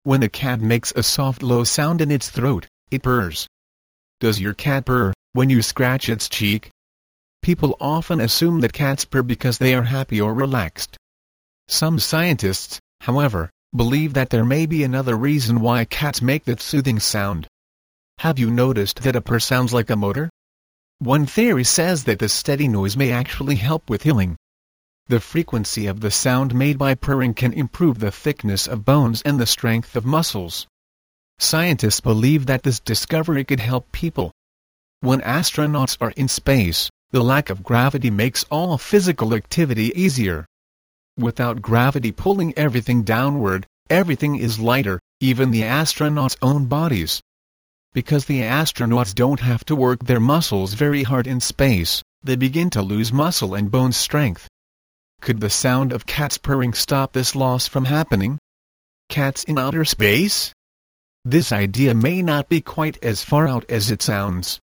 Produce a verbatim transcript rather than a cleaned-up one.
When a cat makes a soft low sound in its throat, it purrs. Does your cat purr when you scratch its cheek? People often assume that cats purr because they are happy or relaxed. Some scientists, however, believe that there may be another reason why cats make that soothing sound. Have you noticed that a purr sounds like a motor? One theory says that the steady noise may actually help with healing. The frequency of the sound made by purring can improve the thickness of bones and the strength of muscles. Scientists believe that this discovery could help people. When astronauts are in space, the lack of gravity makes all physical activity easier. Without gravity pulling everything downward, everything is lighter, even the astronauts' own bodies. Because the astronauts don't have to work their muscles very hard in space, they begin to lose muscle and bone strength. Could the sound of cats purring stop this loss from happening? Cats in outer space? This idea may not be quite as far out as it sounds.